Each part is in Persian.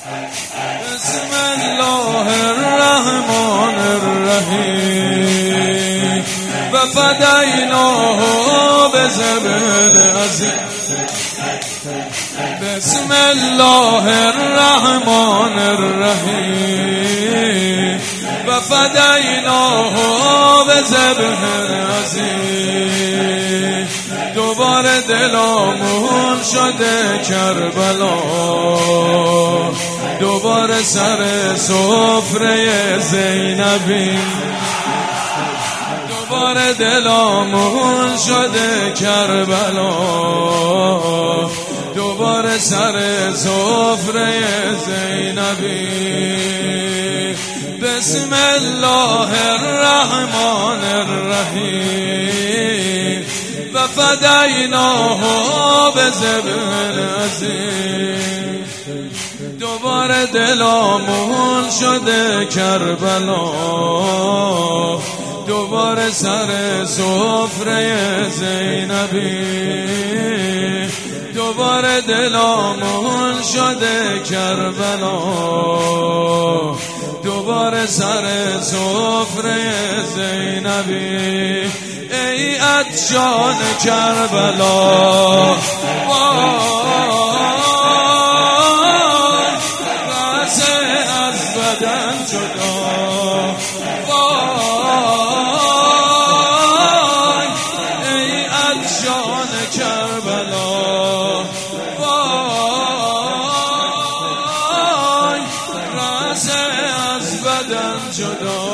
بسم الله الرحمن الرحیم و فدیناه بذبح عظیم. بسم الله الرحمن الرحیم و فدیناه بذبح عظیم. دوباره دلامون شده کربلا، دوباره سر سفره زینبی. دوباره دلامون شده کربلا، دوباره سر سفره زینبی. بسم الله الرحمن الرحیم و فدیناه بذبح عظیم. دوباره دلامون شده کربلا، دوباره سر سفره زینبی. دوباره دلامون شده کربلا، دوباره سر سفره زینبی. ای عطشان کربلا، رأسه از بدن جدا. وای ای عطشان کربلا، وای رأسه از بدن جدا.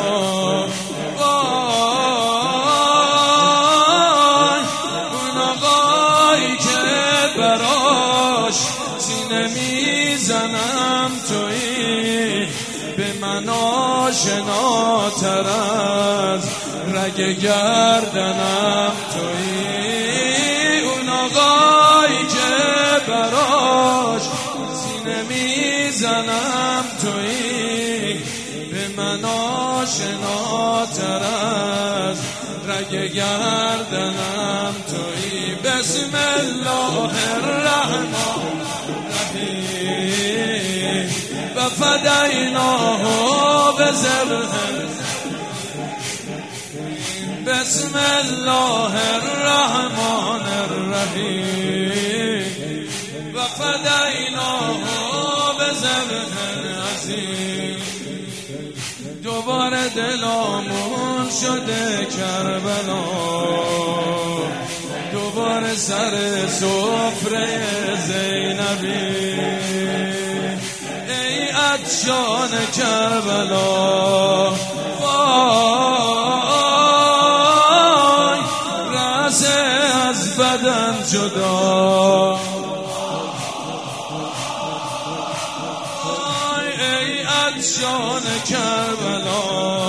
میزنم تویی به من آشناتر از رگ گردنم تویی. اون آقایی که براش سینه میزنم تویی به من آشناتر از رگ گردنم تویی. بسم الله الرحمن و فدیناه بذبح. بسم الله الرحمن الرحیم و فدیناه بذبح عظیم. دوباره دلامون شده کربلا، دوباره سر سفره زینبی. ای عطشان کربلا، وای رأسه از بدن جدا. وای ای عطشان کربلا،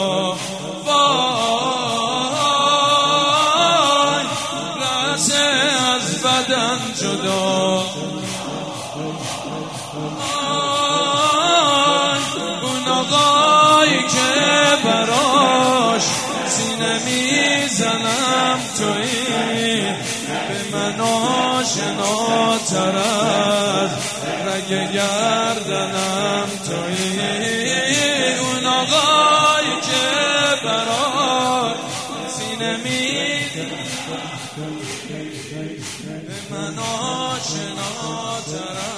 وای رأسه از بدن جدا. آقایی که براش سینه میزنم تویی به من آشناتر از رگ گردنم تویی. اون آقایی که براش سینه میزنم به من آشناتر از.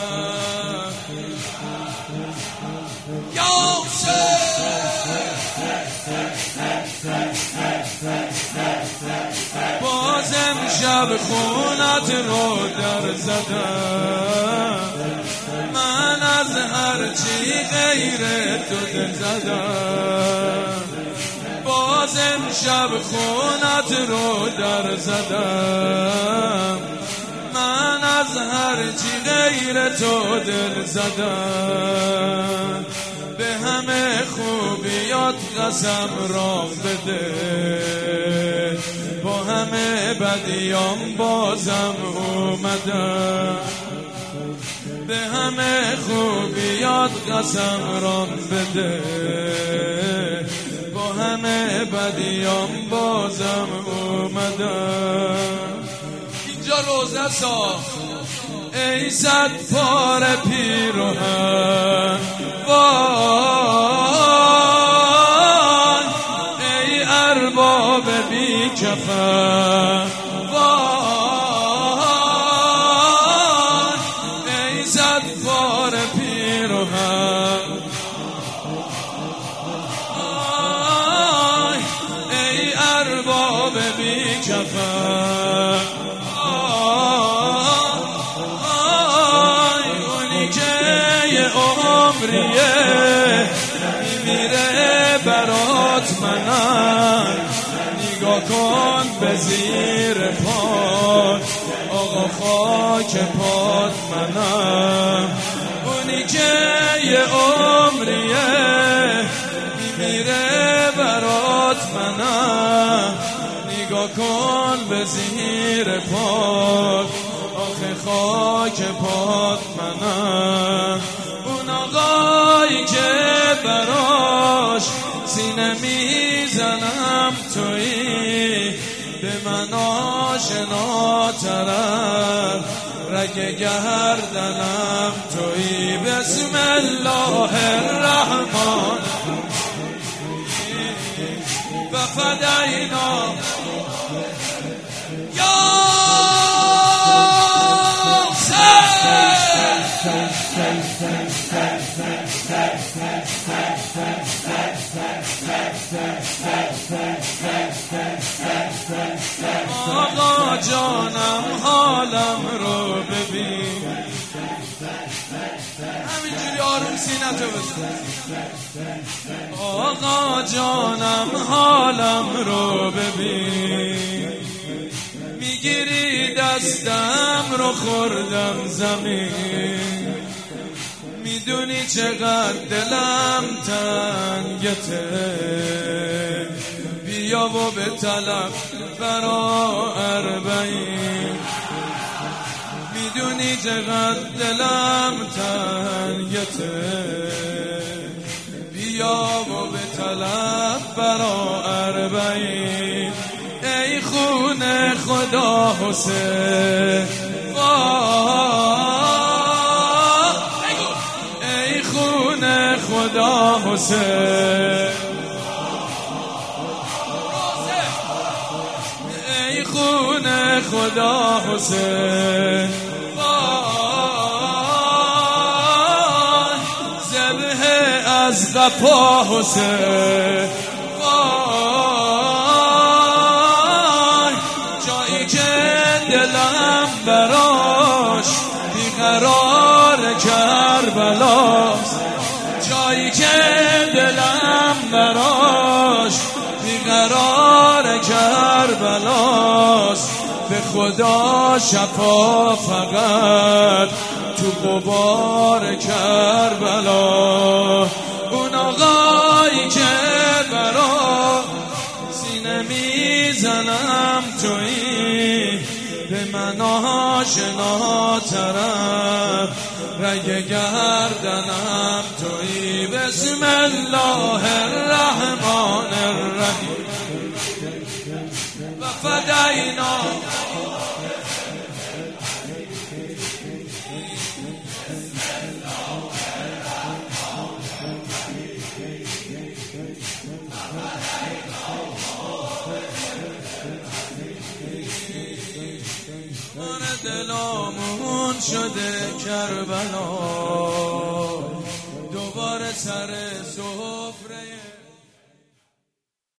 بازم شب خونت رو در زدم، من از هرچی غیر تو دل زدم. بازم شب خونت رو در زدم، من از هرچی غیر تو دل زدم. به همه خوبیات قسم رام بده، با همه بدیام بازم اومدم. به همه خوبیات قسم رام بده، با همه بدیام بازم اومدم. اینجا روزه ساخت ای صد پاره پیراهن، عمریه میمیره برات منم نگاه کن به زیر پات آقا خاک پات منم اونی که یه عمریه میمیره برات منم نگاه کن به زیر پات آخه خاک پات منم اون آقایی که براش سینه میزنم تویی به من آشناترم رگ گردنم تویی بسم الله الرحمن و فدینا یا آقا جانم حالم رو ببین همینجوری آروم سینتو بزن آقا جانم حالم رو ببین میگیری دستم رو خوردم زمین میدونی چقدر دلم تنگته بیا و به طلب برا اربعین میدونی چقدر دلم تنگته بیا و به طلب برا اربعین ای خونه خدا حسین ای خونه خدا حسین ای خونه خدا حسین ذبح از قفا حسین جایی که دلم براش بیقرار کربلاست جایی که دلم براش بیقرار کربلاست به خدا شفا فقط تو غبار کربلا اون آقایی که برا سینه میزنم تویی به من آشناترم رگ گردنم تویی بسم الله الرحمن الرحیم و فدینا دلامون شده کربلا دوباره سر سفره